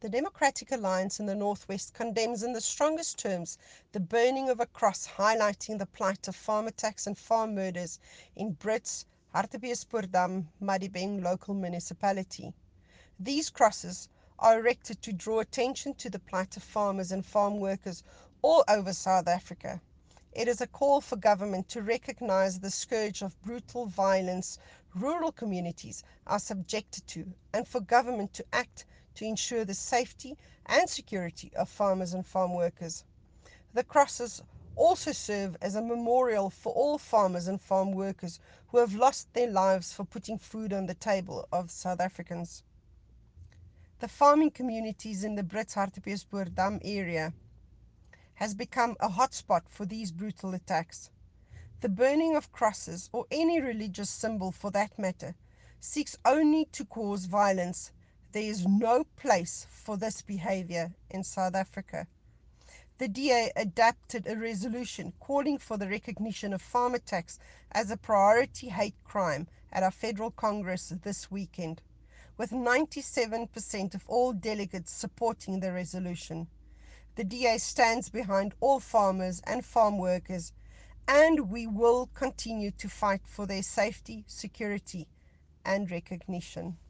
The Democratic Alliance in the Northwest condemns in the strongest terms the burning of a cross highlighting the plight of farm attacks and farm murders in Brits, Hartbeespoort-Dam, Madibeng local municipality. These crosses are erected to draw attention to the plight of farmers and farm workers all over South Africa. It is a call for government to recognize the scourge of brutal violence rural communities are subjected to, and for government to act to ensure the safety and security of farmers and farm workers. The crosses also serve as a memorial for all farmers and farm workers who have lost their lives for putting food on the table of South Africans. The farming communities in the Brits Hartbeespoort-Dam area has become a hotspot for these brutal attacks. The burning of crosses, or any religious symbol for that matter, seeks only to cause violence. There is no place for this behavior in South Africa. The DA adopted a resolution calling for the recognition of farm attacks as a priority hate crime at our federal Congress this weekend, with 97% of all delegates supporting the resolution. The DA stands behind all farmers and farm workers, and we will continue to fight for their safety, security, and recognition.